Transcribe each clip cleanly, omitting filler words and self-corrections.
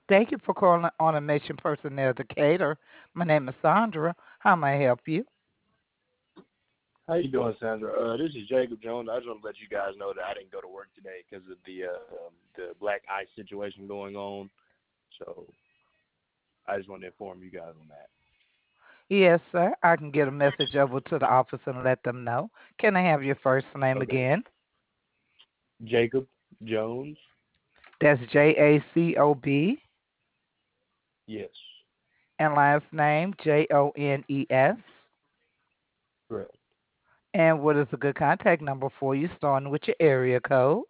Thank you for calling Automation Personnel Decatur. My name is Sandra. How may I help you? How you doing, Sandra? This is Jacob Jones. I just want to let you guys know that I didn't go to work today because of the black ice situation going on. So I just want to inform you guys on that. Yes, sir. I can get a message over to the office and let them know. Can I have your first name Okay. again? Jacob Jones. That's Jacob. Yes. And last name Jones. Correct. And what is a good contact number for you, starting with your area code?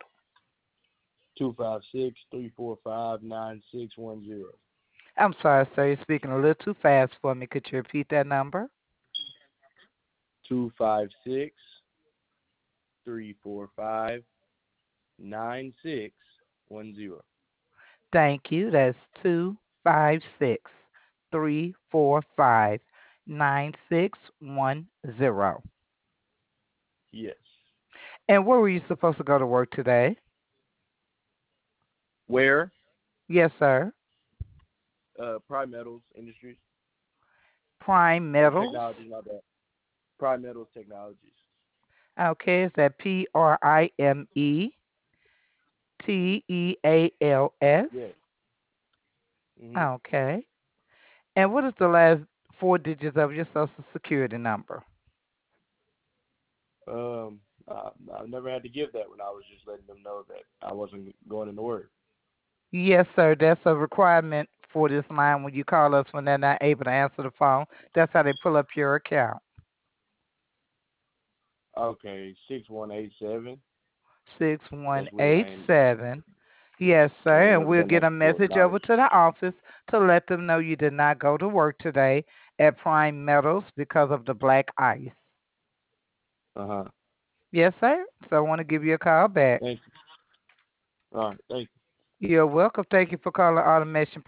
256-345-9610. I'm sorry, sir. You're speaking a little too fast for me. Could you repeat that number? 256-345-9610. Thank you. That's 256-345-9610. Yes. And where were you supposed to go to work today? Where? Yes, sir. Prime Metals Industries. Prime Or Metals. Technologies, not that. Prime Metals Technologies. Okay, is that Primeteals? Yes. Mhm. Okay. And what is the last four digits of your social security number? I never had to give that when I was just letting them know that I wasn't going into work. Yes, sir. That's a requirement for this line when you call us when they're not able to answer the phone. That's how they pull up your account. Okay, 6187. Six one That's weird. eight seven. Yes, I sir. ain't And never we'll done get that a before. message Nice. over to the office to let them know you did not go to work today at Prime Metals because of the black ice. Uh-huh. Yes, sir. So I want to give you a call back. Thank you. All right. Thank you. You're welcome. Thank you for calling Automation